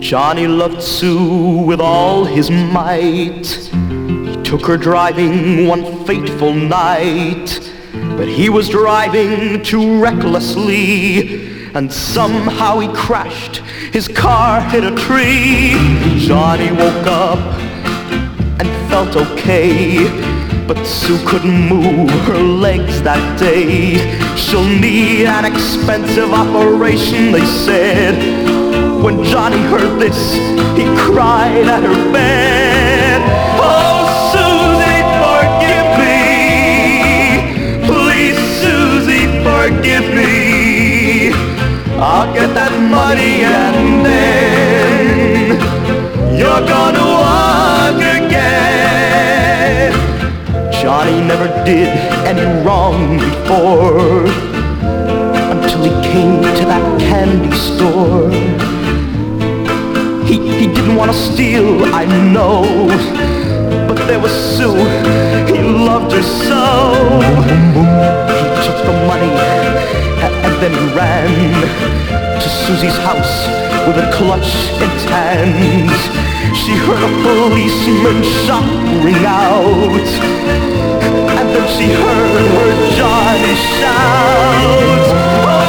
Johnny loved Sue with all his might. He took her driving one fateful night, but he was driving too recklessly, and somehow he crashed. His car hit a tree. Johnny woke up and felt okay, but Sue couldn't move her legs that day. She'll need an expensive operation, they said. When Johnny heard this, he cried at her bed. Oh, Susie, forgive me. Please, Susie, forgive me. I'll get that money and then you're gonna walk again. Johnny never did any wrong before, until he came to that candy store. He didn't want to steal, I know, but there was Sue, he loved her so. He took the money and then he ran to Susie's house with a clutch in his hands. She heard a policeman's shot ring out, and then she heard Johnny shout,